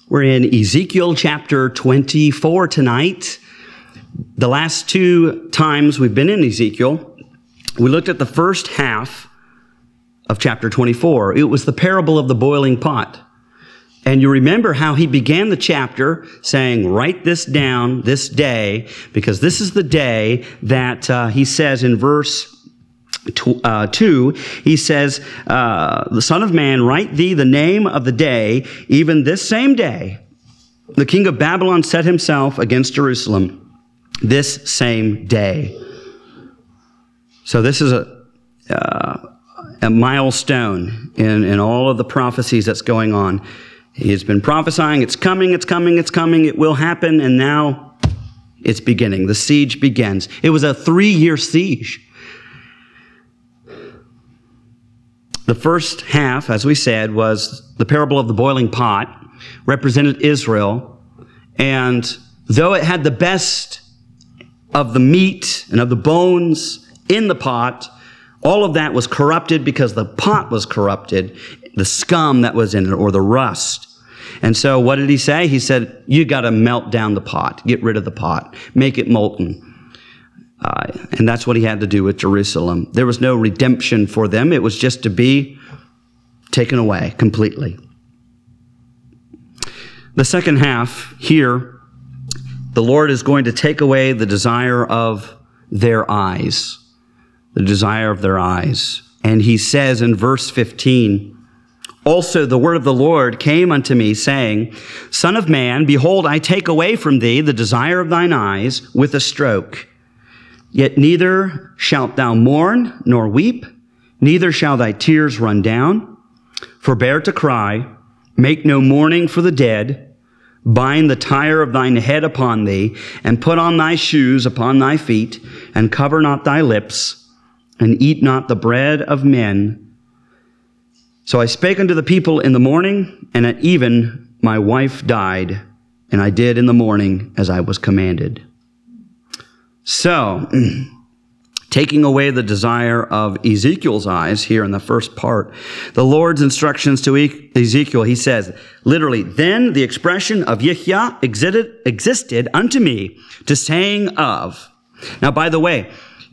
We're in Ezekiel chapter 24 tonight. The last two times we've been in Ezekiel, we looked at the first half of chapter 24. It was the parable of the boiling pot. And you remember how he began the chapter saying, write this down this day, because this is the day that he says in verse 2, he says, the Son of Man, write thee the name of the day, even this same day, the king of Babylon set himself against Jerusalem, this same day. So this is a milestone in all of the prophecies that's going on. He has been prophesying, it's coming, it will happen, and now it's beginning. The siege begins. It was a 3-year siege. The first half, as we said, was the parable of the boiling pot, represented Israel. And though it had the best of the meat and of the bones in the pot, all of that was corrupted because the pot was corrupted, the scum that was in it, or the rust. And so what did he say? He said, you got to melt down the pot, get rid of the pot, make it molten. And that's what he had to do with Jerusalem. There was no redemption for them. It was just to be taken away completely. The second half here, the Lord is going to take away the desire of their eyes. The desire of their eyes. And he says in verse 15, also the word of the Lord came unto me, saying, Son of man, behold, I take away from thee the desire of thine eyes with a stroke. Yet neither shalt thou mourn nor weep, neither shall thy tears run down. Forbear to cry, make no mourning for the dead. Bind the tire of thine head upon thee, and put on thy shoes upon thy feet, and cover not thy lips, and eat not the bread of men. So I spake unto the people in the morning, and at even my wife died, and I did in the morning as I was commanded. So, taking away the desire of Ezekiel's eyes here in the first part, the Lord's instructions to Ezekiel, he says, literally, then the expression of Yahweh existed unto me to saying of. Now, by the way,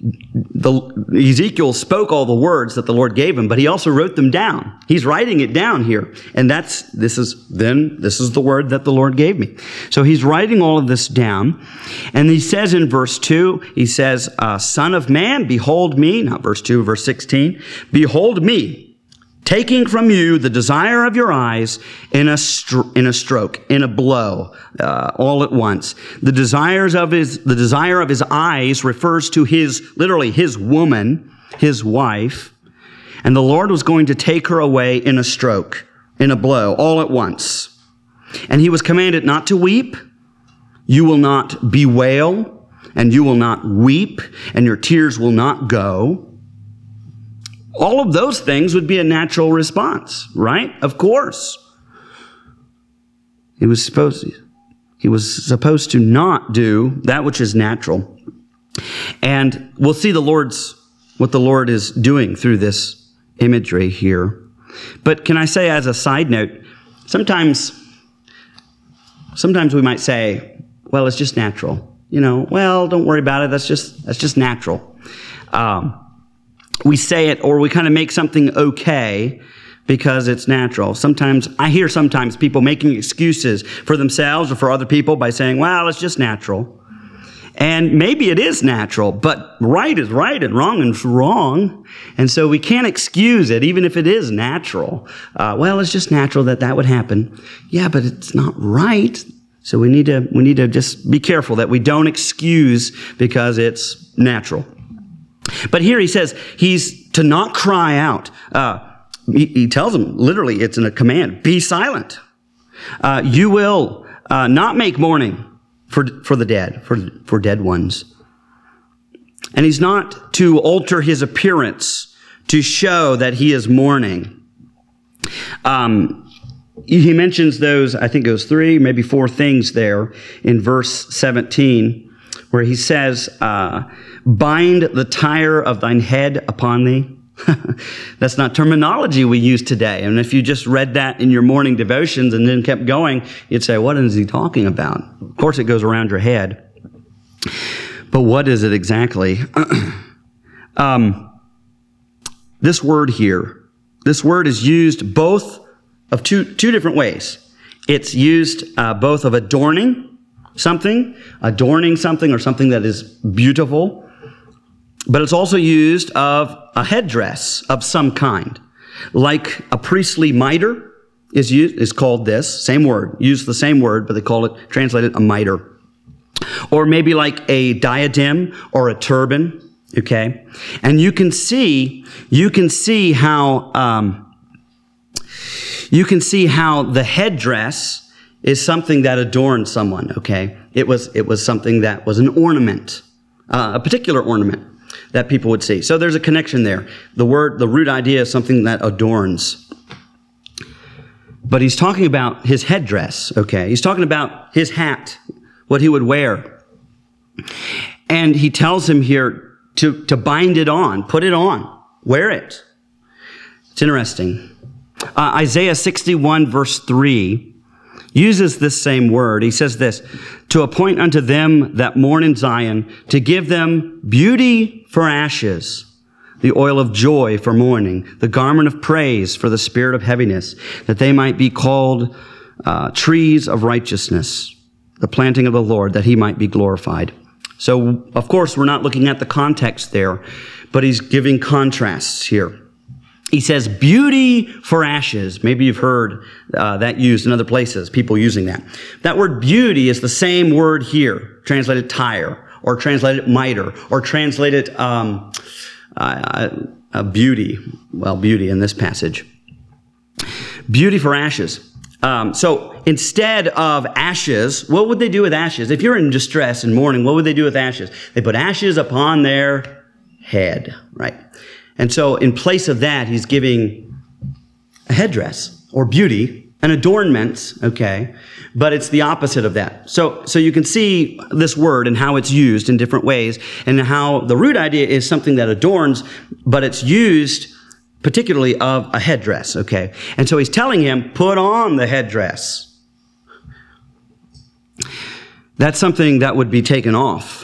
Ezekiel spoke all the words that the Lord gave him, but he also wrote them down. He's writing it down here. And this is the word that the Lord gave me. So he's writing all of this down. And he says in verse 2, he says, Son of man, behold me, not verse 2, verse 16, behold me, taking from you the desire of your eyes in a stroke, in a blow, all at once. The desire of his eyes refers to literally his woman, his wife. And the Lord was going to take her away in a stroke, in a blow, all at once. And he was commanded not to weep. You will not bewail, and you will not weep, and your tears will not go. All of those things would be a natural response, right? Of course. He was supposed to not do that which is natural. And we'll see what the Lord is doing through this imagery here. But can I say as a side note, sometimes we might say, well, it's just natural. Well, don't worry about it. That's just natural. We say it, or we kind of make something okay because it's natural. I hear sometimes people making excuses for themselves or for other people by saying, well, it's just natural. And maybe it is natural, but right is right and wrong is wrong. And so we can't excuse it, even if it is natural. Well, it's just natural that would happen. Yeah, but it's not right. So we need to just be careful that we don't excuse because it's natural. But here he says he's to not cry out. He tells them, literally, it's in a command, be silent. You will not make mourning for the dead, for dead ones. And he's not to alter his appearance to show that he is mourning. He mentions those, I think it was 3, maybe 4 things there in verse 17, where he says, bind the tire of thine head upon thee. That's not terminology we use today. And if you just read that in your morning devotions and then kept going, you'd say, what is he talking about? Of course, it goes around your head. But what is it exactly? This word here, this word is used both of two different ways. It's used both of adorning something or something that is beautiful. But it's also used of a headdress of some kind. Like a priestly mitre is called this, same word, use the same word, but they call it, translate it, a mitre. Or maybe like a diadem or a turban, okay? And you can see how the headdress is something that adorned someone, okay? It was something that was an ornament, a particular ornament that people would see. So there's a connection there. The root idea is something that adorns. But he's talking about his headdress, okay? He's talking about his hat, what he would wear. And he tells him here to bind it on, put it on, wear it. It's interesting. Isaiah 61 verse 3 uses this same word. He says this, to appoint unto them that mourn in Zion, to give them beauty for ashes, the oil of joy for mourning, the garment of praise for the spirit of heaviness, that they might be called trees of righteousness, the planting of the Lord, that he might be glorified. So, of course, we're not looking at the context there, but he's giving contrasts here. He says, beauty for ashes. Maybe you've heard that used in other places, people using that. That word beauty is the same word here, translated tire, or translated mitre, or translated beauty. Well, beauty in this passage. Beauty for ashes. So instead of ashes, what would they do with ashes? If you're in distress and mourning, what would they do with ashes? They put ashes upon their head, right? And so in place of that, he's giving a headdress or beauty, an adornment, okay? But it's the opposite of that. So you can see this word and how it's used in different ways, and how the root idea is something that adorns, but it's used particularly of a headdress, okay? And so he's telling him, put on the headdress. That's something that would be taken off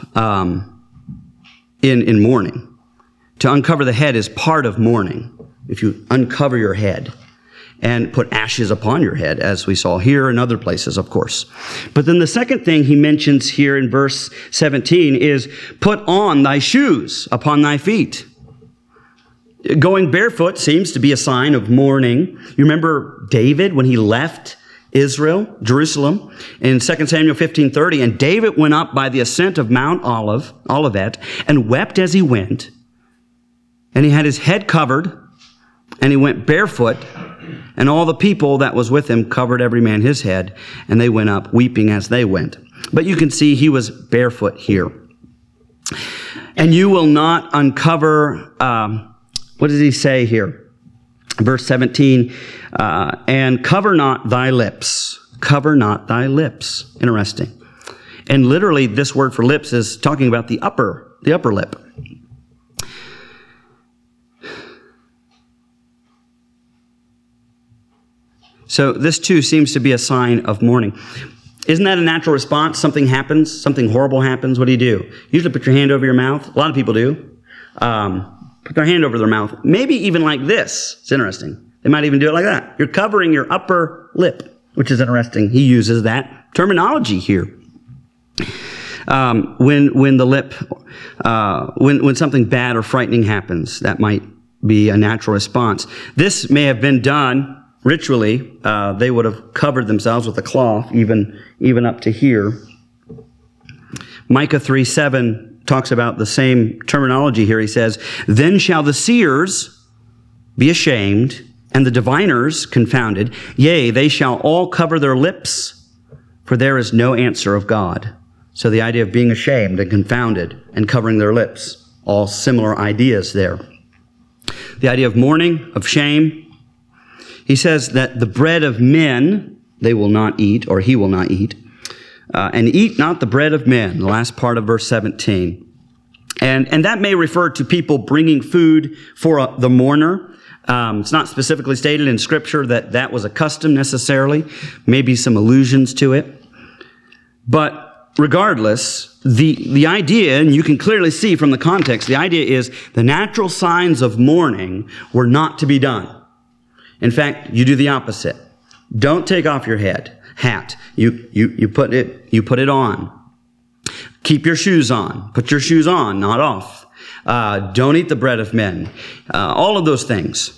in mourning. To uncover the head is part of mourning. If you uncover your head and put ashes upon your head, as we saw here and other places, of course. But then the second thing he mentions here in verse 17 is, put on thy shoes upon thy feet. Going barefoot seems to be a sign of mourning. You remember David when he left Israel, Jerusalem, in 2 Samuel 15:30, and David went up by the ascent of Mount Olivet, and wept as he went. And he had his head covered, and he went barefoot, and all the people that was with him covered every man his head, and they went up weeping as they went. But you can see he was barefoot here. And you will not uncover, what does he say here? Verse 17, and cover not thy lips. Cover not thy lips. Interesting. And literally this word for lips is talking about the upper lip. So this too seems to be a sign of mourning. Isn't that a natural response? Something happens, something horrible happens. What do? Usually put your hand over your mouth. A lot of people do. Put their hand over their mouth. Maybe even like this. It's interesting. They might even do it like that. You're covering your upper lip, which is interesting. He uses that terminology here. When the lip, when something bad or frightening happens, that might be a natural response. This may have been done ritually. They would have covered themselves with a cloth, even up to here. Micah 3:7 talks about the same terminology here. He says, then shall the seers be ashamed, and the diviners confounded. Yea, they shall all cover their lips, for there is no answer of God. So the idea of being ashamed and confounded and covering their lips, all similar ideas there. The idea of mourning, of shame. He says that the bread of men they will not eat, or he will not eat. And eat not the bread of men, the last part of verse 17. And that may refer to people bringing food for the mourner. It's not specifically stated in Scripture that that was a custom necessarily. Maybe some allusions to it. But regardless, the idea, and you can clearly see from the context, the idea is the natural signs of mourning were not to be done. In fact, you do the opposite. Don't take off your hat. You put it on. Keep your shoes on. Put your shoes on, not off. Don't eat the bread of men. All of those things.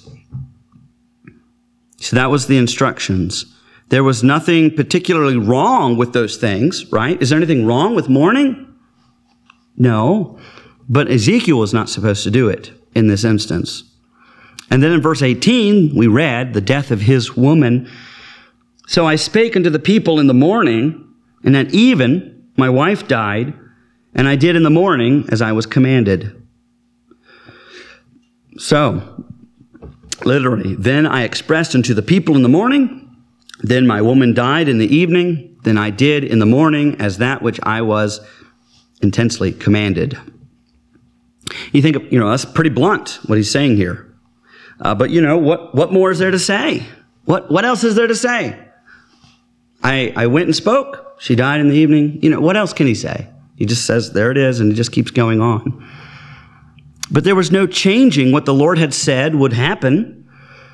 So that was the instructions. There was nothing particularly wrong with those things, right? Is there anything wrong with mourning? No. But Ezekiel was not supposed to do it in this instance. And then in verse 18, we read the death of his woman. So I spake unto the people in the morning, and at even my wife died, and I did in the morning as I was commanded. So, literally, then I expressed unto the people in the morning, then my woman died in the evening, then I did in the morning as that which I was intensely commanded. You think, that's pretty blunt, what he's saying here. But what more is there to say? What else is there to say? I went and spoke. She died in the evening. What else can he say? He just says, there it is, and he just keeps going on. But there was no changing what the Lord had said would happen.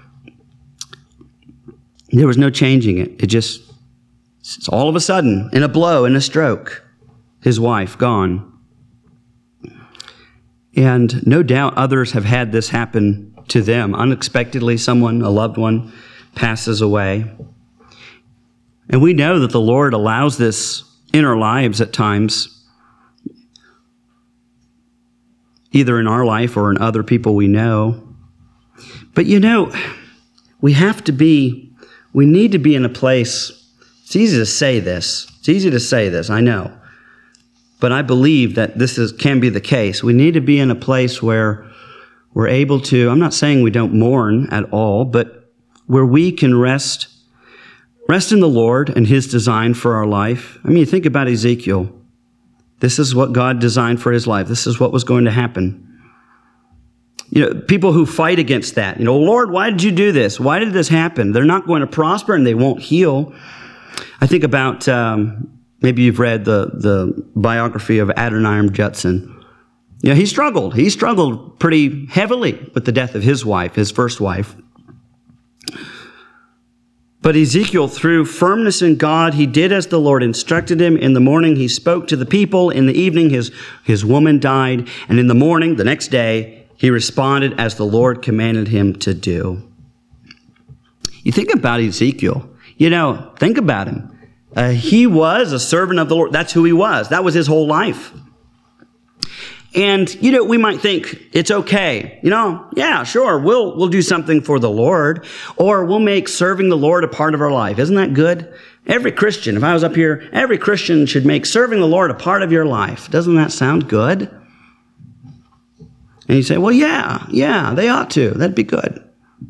There was no changing it. It's all of a sudden, in a blow, in a stroke, his wife gone. And no doubt others have had this happen to them. Unexpectedly, a loved one, passes away. And we know that the Lord allows this in our lives at times, either in our life or in other people we know. But we need to be in a place, it's easy to say this, I know. But I believe that can be the case. We need to be in a place where we're able to, I'm not saying we don't mourn at all, but where we can rest in the Lord and his design for our life. You think about Ezekiel. This is what God designed for his life. This is what was going to happen. People who fight against that, Lord, why did you do this? Why did this happen? They're not going to prosper and they won't heal. I think about, maybe you've read the biography of Adoniram Judson. He struggled. He struggled pretty heavily with the death of his wife, his first wife. But Ezekiel, through firmness in God, he did as the Lord instructed him. In the morning, he spoke to the people. In the evening, his woman died. And in the morning, the next day, he responded as the Lord commanded him to do. You think about Ezekiel. Think about him. He was a servant of the Lord. That's who he was. That was his whole life. And, we might think it's okay. Yeah, sure, we'll do something for the Lord, or we'll make serving the Lord a part of our life. Isn't that good? Every Christian, if I was up here, every Christian should make serving the Lord a part of your life. Doesn't that sound good? And you say, well, yeah, they ought to. That'd be good.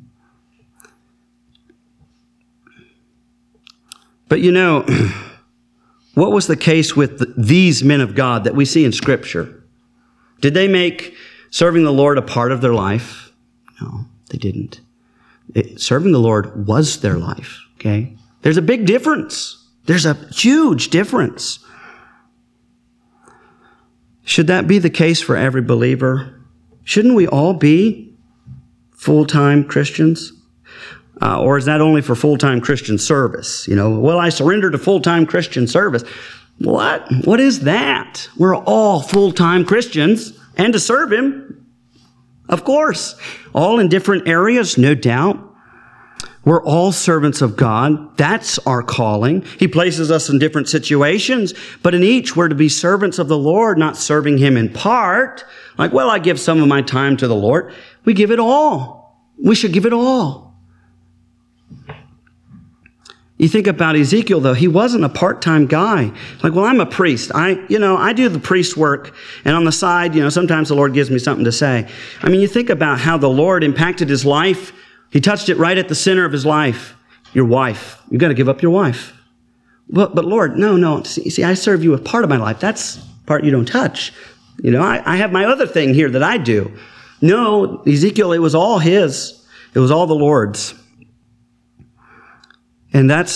But what was the case with these men of God that we see in Scripture? Did they make serving the Lord a part of their life? No, they didn't. Serving the Lord was their life, okay? There's a big difference. There's a huge difference. Should that be the case for every believer? Shouldn't we all be full-time Christians? Or is that only for full-time Christian service? I surrender to full-time Christian service. What? What is that? We're all full-time Christians, and to serve him, of course. All in different areas, no doubt. We're all servants of God. That's our calling. He places us in different situations, but in each we're to be servants of the Lord, not serving him in part. Like, I give some of my time to the Lord. We give it all. We should give it all. You think about Ezekiel, though, he wasn't a part-time guy. Like, I'm a priest. I do the priest work, and on the side, sometimes the Lord gives me something to say. You think about how the Lord impacted his life. He touched it right at the center of his life. Your wife. You've got to give up your wife. But Lord, no. See, I serve you with part of my life. That's part you don't touch. I have my other thing here that I do. No, Ezekiel, it was all his. It was all the Lord's. And that's,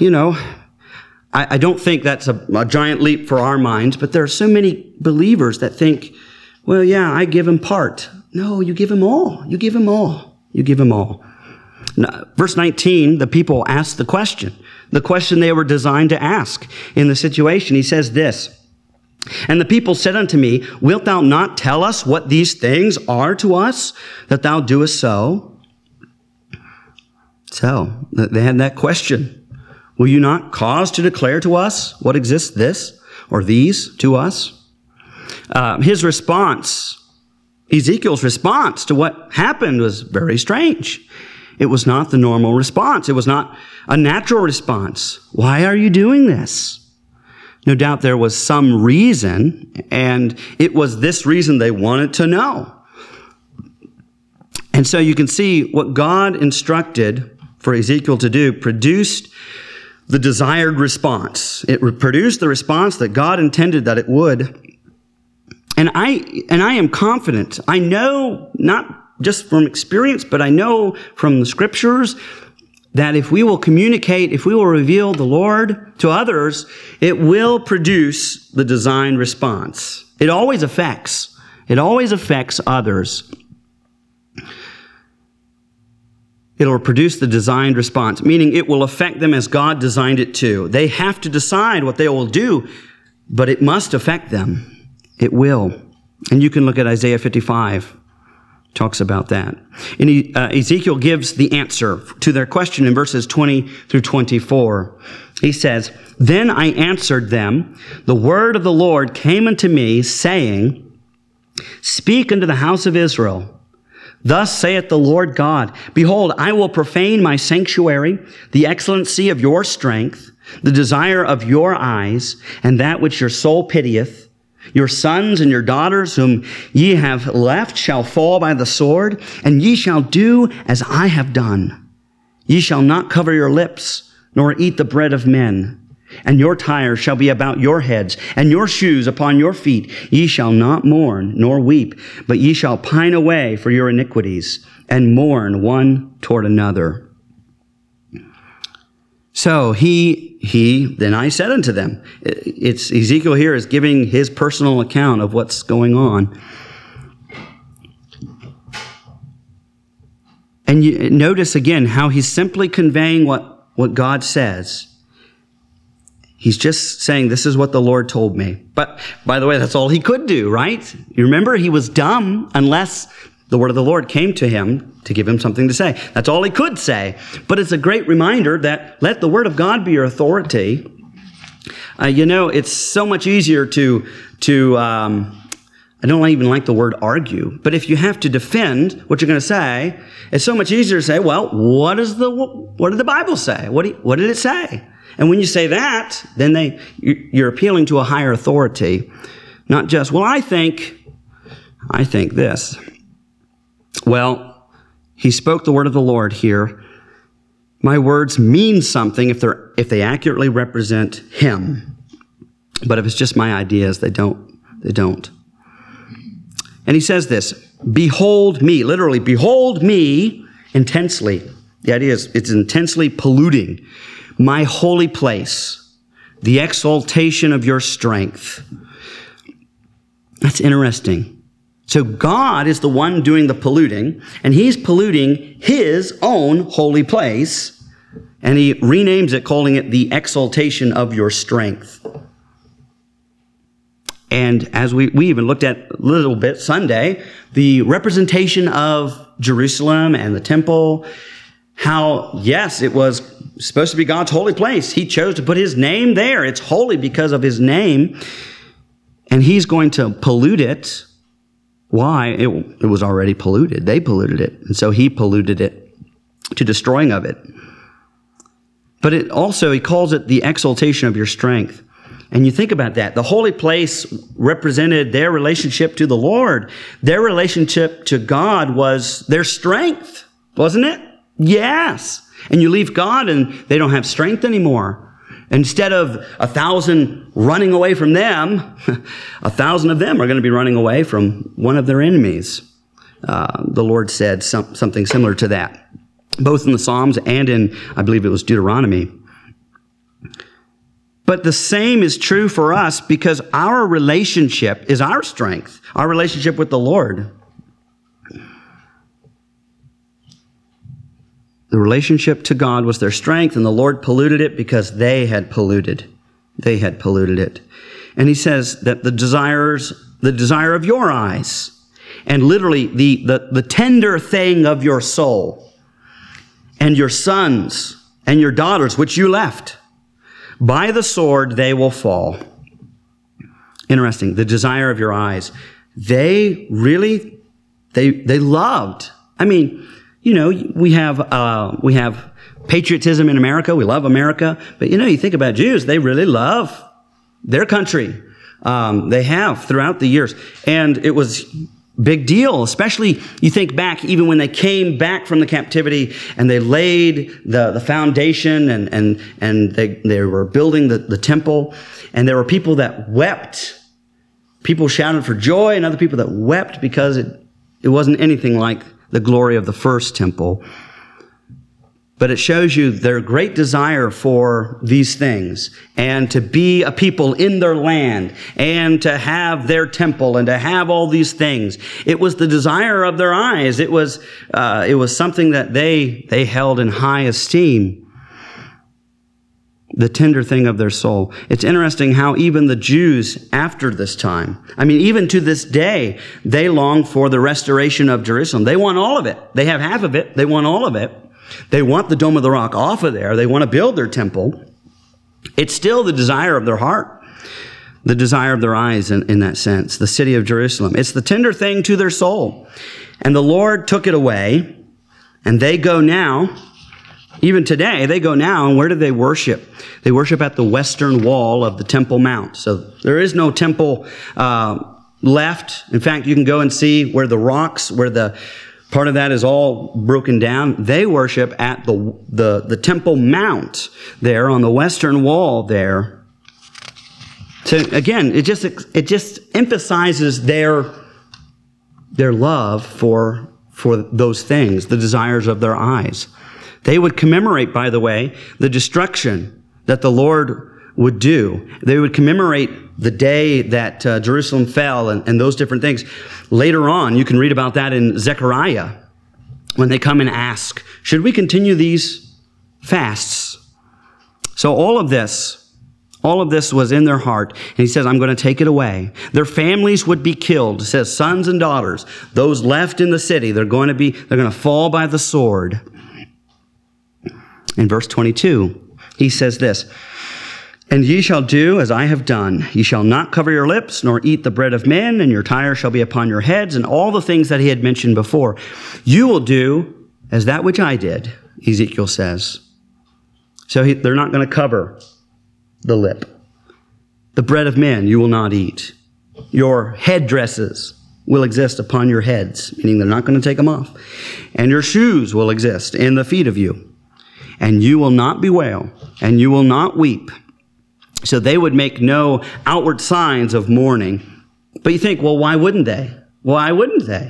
I don't think that's a giant leap for our minds, but there are so many believers that think, well, yeah, I give him part. No, you give him all. You give him all. You give him all. Now, verse 19, the people asked the question they were designed to ask in the situation. He says this, and the people said unto me, wilt thou not tell us what these things are to us, that thou doest so? So, they had that question. Will you not cause to declare to us what exists this or these to us? His response, Ezekiel's response to what happened was very strange. It was not the normal response. It was not a natural response. Why are you doing this? No doubt there was some reason, and it was this reason they wanted to know. And so you can see what God instructed for Ezekiel to do produced the desired response. It produced the response that God intended that it would. And I am confident. I know, not just from experience, but I know from the scriptures that if we will communicate, if we will reveal the Lord to others, it will produce the designed response. It always affects others. It'll produce the designed response, meaning it will affect them as God designed it to. They have to decide what they will do, but it must affect them. It will. And you can look at Isaiah 55. Talks about that. And Ezekiel gives the answer to their question in verses 20 through 24. He says, then I answered them, the word of the Lord came unto me, saying, speak unto the house of Israel. Thus saith the Lord God, behold, I will profane my sanctuary, the excellency of your strength, the desire of your eyes, and that which your soul pitieth. Your sons and your daughters whom ye have left shall fall by the sword, and ye shall do as I have done. Ye shall not cover your lips, nor eat the bread of men. And your tires shall be about your heads, and your shoes upon your feet. Ye shall not mourn, nor weep, but ye shall pine away for your iniquities, and mourn one toward another. So then I said unto them, it's Ezekiel here is giving his personal account of what's going on. And you notice again how he's simply conveying what God says. He's just saying, this is what the Lord told me. But, by the way, that's all he could do, right? You remember, he was dumb unless the word of the Lord came to him to give him something to say. That's all he could say. But it's a great reminder that let the word of God be your authority. It's so much easier to I don't even like the word argue, but if you have to defend what you're going to say, it's so much easier to say, well, what did the Bible say? What did it say? And when you say that, then you're appealing to a higher authority, not just, well, I think this. Well, he spoke the word of the Lord here. My words mean something if they accurately represent him. But if it's just my ideas, they don't. And he says this, behold me, literally, behold me intensely. The idea is it's intensely polluting my holy place, the exaltation of your strength. That's interesting. So God is the one doing the polluting, and he's polluting his own holy place, and he renames it, calling it the exaltation of your strength. And as we even looked at a little bit Sunday, the representation of Jerusalem and the temple, how, yes, it was supposed to be God's holy place. He chose to put his name there. It's holy because of his name. And he's going to pollute it. Why? It was already polluted. They polluted it. And so he polluted it to destroying of it. But it also, he calls it the exaltation of your strength. And you think about that. The holy place represented their relationship to the Lord. Their relationship to God was their strength, wasn't it? Yes. And you leave God and they don't have strength anymore. Instead of 1,000 running away from them, 1,000 of them are going to be running away from one of their enemies. The Lord said something similar to that, both in the Psalms and in, I believe it was Deuteronomy. But the same is true for us because our relationship is our strength, our relationship with the Lord. The relationship to God was their strength, and the Lord polluted it because they had polluted. They had polluted it. And he says that the desire of your eyes, and literally the tender thing of your soul, and your sons and your daughters, which you left, by the sword they will fall. Interesting. The desire of your eyes. They really, they loved. I mean, you know, we have patriotism in America. We love America. But, you know, you think about Jews, they really love their country. They have throughout the years. And it was big deal, especially you think back even when they came back from the captivity and they laid the foundation and they were building the temple, and there were people that wept. People shouted for joy and other people that wept because it wasn't anything like the glory of the first temple. But it shows you their great desire for these things and to be a people in their land and to have their temple and to have all these things. It was the desire of their eyes. It was something that they held in high esteem. The tender thing of their soul. It's interesting how even the Jews after this time, I mean, even to this day, they long for the restoration of Jerusalem. They want all of it. They have half of it. They want all of it. They want the Dome of the Rock off of there. They want to build their temple. It's still the desire of their heart, the desire of their eyes in that sense, the city of Jerusalem. It's the tender thing to their soul. And the Lord took it away, and they go now, even today, they go now, and where do they worship? They worship at the western wall of the Temple Mount. So there is no temple left. In fact, you can go and see where the rocks, where the part of that is all broken down. They worship at the Temple Mount there on the western wall there. So again, it just emphasizes their love for those things, the desires of their eyes. They would commemorate, by the way, the destruction that the Lord would do. They would commemorate the day that Jerusalem fell and those different things. Later on, you can read about that in Zechariah when they come and ask, should we continue these fasts? So all of this was in their heart. And he says, I'm going to take it away. Their families would be killed. It says sons and daughters, those left in the city, they're going to fall by the sword. In verse 22, he says this, and ye shall do as I have done. Ye shall not cover your lips, nor eat the bread of men, and your tire shall be upon your heads, and all the things that he had mentioned before. You will do as that which I did, Ezekiel says. So they're not going to cover the lip. The bread of men you will not eat. Your headdresses will exist upon your heads, meaning they're not going to take them off. And your shoes will exist in the feet of you. And you will not bewail, and you will not weep. So they would make no outward signs of mourning. But you think, well, why wouldn't they? Why wouldn't they?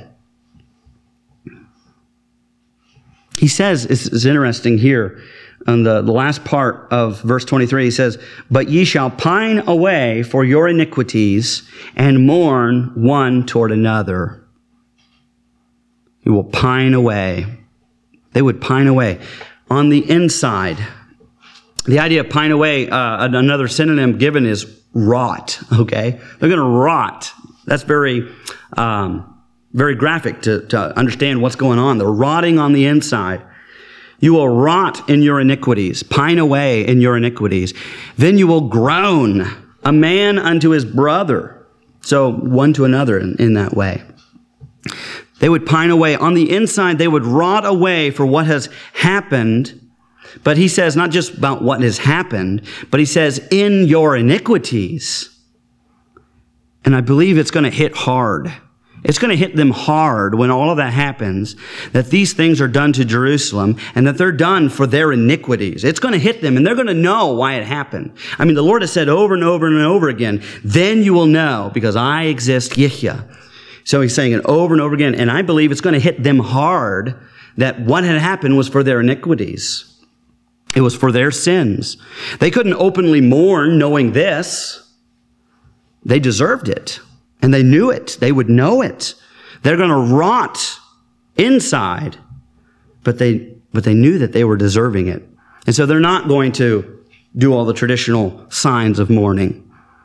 He says, it's interesting here, on the last part of verse 23, he says, but ye shall pine away for your iniquities and mourn one toward another. You will pine away. They would pine away. On the inside, the idea of pine away, another synonym given is rot, okay? They're going to rot. That's very graphic to understand what's going on. They're rotting on the inside. You will rot in your iniquities, pine away in your iniquities. Then you will groan, a man unto his brother. So one to another in that way. They would pine away. On the inside, they would rot away for what has happened. But he says not just about what has happened, but he says in your iniquities. And I believe it's going to hit hard. It's going to hit them hard when all of that happens, that these things are done to Jerusalem and that they're done for their iniquities. It's going to hit them and they're going to know why it happened. I mean, the Lord has said over and over and over again, then you will know because I exist, Yihya. So he's saying it over and over again. And I believe it's going to hit them hard that what had happened was for their iniquities. It was for their sins. They couldn't openly mourn knowing this. They deserved it. And they knew it. They would know it. They're going to rot inside. But they knew that they were deserving it. And so they're not going to do all the traditional signs of mourning.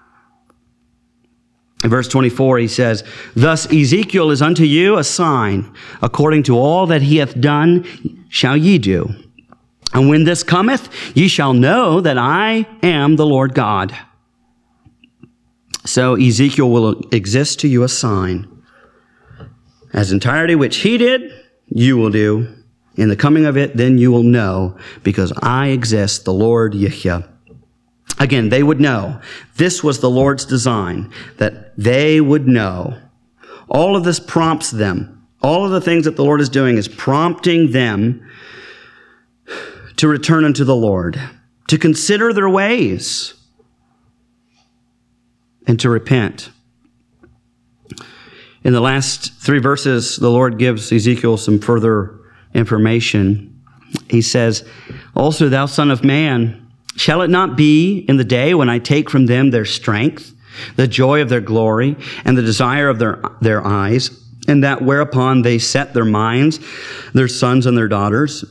In verse 24, he says, thus Ezekiel is unto you a sign. According to all that he hath done, shall ye do. And when this cometh, ye shall know that I am the Lord God. So Ezekiel will exist to you a sign. As entirety which he did, you will do. In the coming of it, then you will know, because I exist, the Lord Yihya. Again, they would know. This was the Lord's design, that they would know. All of this prompts them. All of the things that the Lord is doing is prompting them to return unto the Lord, to consider their ways, and to repent. In the last 3 verses, the Lord gives Ezekiel some further information. He says, also, thou son of man, shall it not be in the day when I take from them their strength, the joy of their glory, and the desire of their eyes, and that whereupon they set their minds, their sons and their daughters,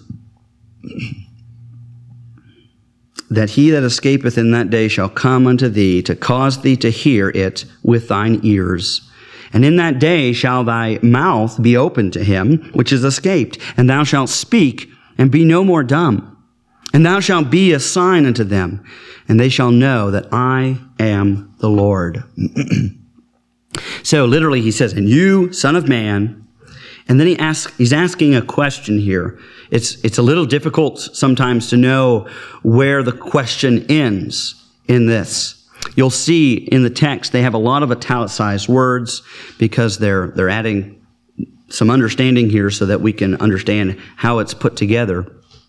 that he that escapeth in that day shall come unto thee to cause thee to hear it with thine ears. And in that day shall thy mouth be opened to him which is escaped, and thou shalt speak and be no more dumb. And thou shalt be a sign unto them, and they shall know that I am the Lord. So literally he says, and you, son of man, and then he's asking a question here. It's a little difficult sometimes to know where the question ends in this. You'll see in the text they have a lot of italicized words because they're adding some understanding here so that we can understand how it's put together.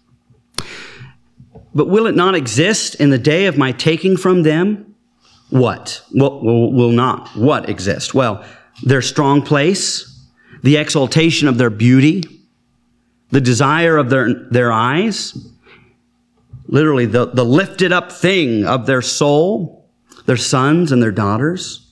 But will it not exist in the day of my taking from them? What? Will not what exist? Well, their strong place, the exaltation of their beauty, the desire of their eyes, literally the lifted up thing of their soul, their sons and their daughters.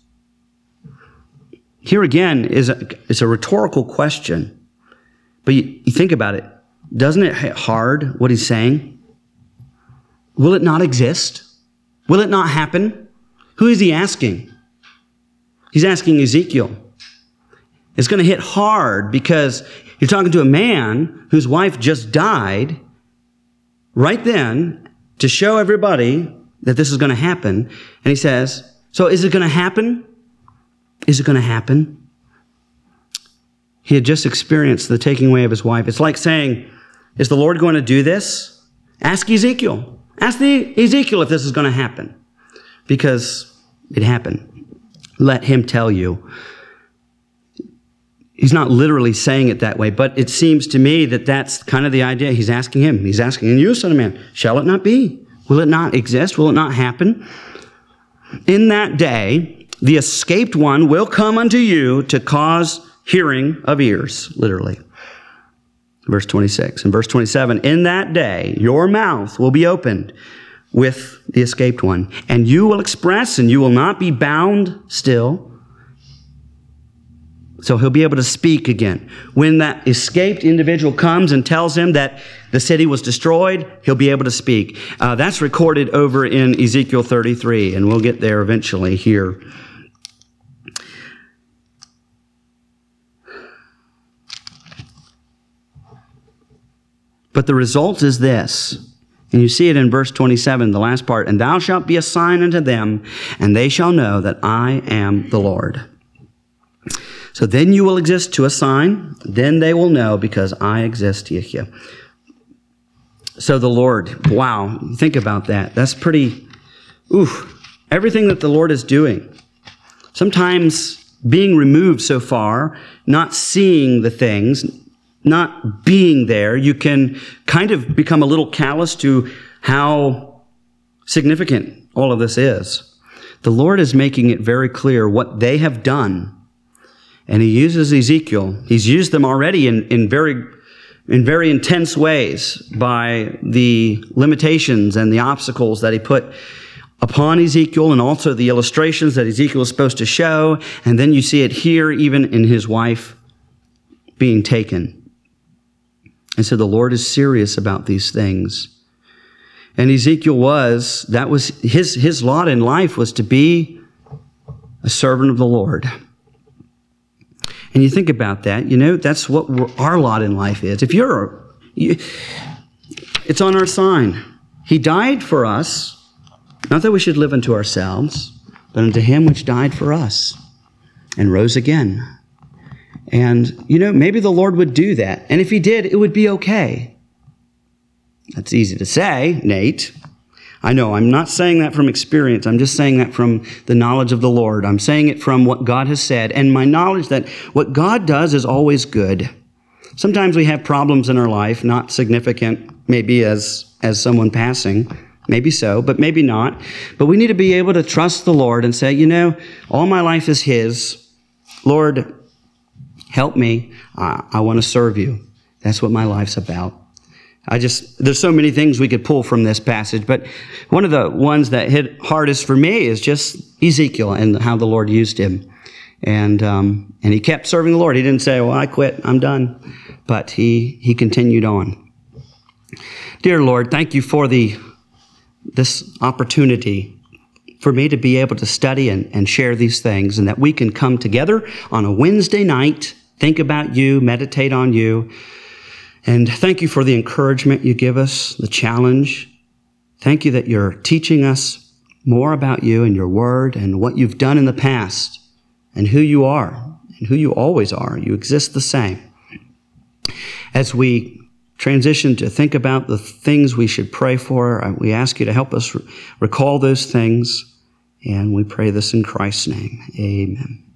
Here again is a rhetorical question. But you think about it. Doesn't it hit hard what he's saying? Will it not exist? Will it not happen? Who is he asking? He's asking Ezekiel. It's going to hit hard because you're talking to a man whose wife just died right then to show everybody that this is going to happen. And he says, so is it going to happen? Is it going to happen? He had just experienced the taking away of his wife. It's like saying, is the Lord going to do this? Ask Ezekiel. Ask Ezekiel if this is going to happen. Because it happened. Let him tell you. He's not literally saying it that way, but it seems to me that that's kind of the idea. He's asking him. He's asking you, son of man, shall it not be? Will it not exist? Will it not happen? In that day, the escaped one will come unto you to cause hearing of ears, literally. Verse 26. And verse 27, in that day, your mouth will be opened with the escaped one, and you will express, and you will not be bound still. So he'll be able to speak again. When that escaped individual comes and tells him that the city was destroyed, he'll be able to speak. That's recorded over in Ezekiel 33, and we'll get there eventually here. But the result is this, and you see it in verse 27, the last part, and thou shalt be a sign unto them, and they shall know that I am the Lord. So then you will exist to a sign, then they will know because I exist, Yihya. So the Lord, wow, think about that. That's pretty, everything that the Lord is doing. Sometimes being removed so far, not seeing the things, not being there, you can kind of become a little callous to how significant all of this is. The Lord is making it very clear what they have done. And he uses Ezekiel. He's used them already in very intense ways by the limitations and the obstacles that he put upon Ezekiel, and also the illustrations that Ezekiel is supposed to show. And then you see it here, even in his wife being taken. And so the Lord is serious about these things. And Ezekiel that was his lot in life, was to be a servant of the Lord. And you think about that, that's what our lot in life is. It's on our sign. He died for us, not that we should live unto ourselves, but unto him which died for us and rose again. And, maybe the Lord would do that. And if he did, it would be okay. That's easy to say, Nate. I know, I'm not saying that from experience. I'm just saying that from the knowledge of the Lord. I'm saying it from what God has said, and my knowledge that what God does is always good. Sometimes we have problems in our life, not significant, maybe as someone passing. Maybe so, but maybe not. But we need to be able to trust the Lord and say, all my life is his. Lord, help me. I want to serve you. That's what my life's about. There's so many things we could pull from this passage, but one of the ones that hit hardest for me is just Ezekiel and how the Lord used him. And he kept serving the Lord. He didn't say, well, I quit, I'm done. But he continued on. Dear Lord, thank you for this opportunity for me to be able to study and share these things, and that we can come together on a Wednesday night, think about you, meditate on you. And thank you for the encouragement you give us, the challenge. Thank you that you're teaching us more about you and your word and what you've done in the past and who you are and who you always are. You exist the same. As we transition to think about the things we should pray for, we ask you to help us recall those things, and we pray this in Christ's name. Amen.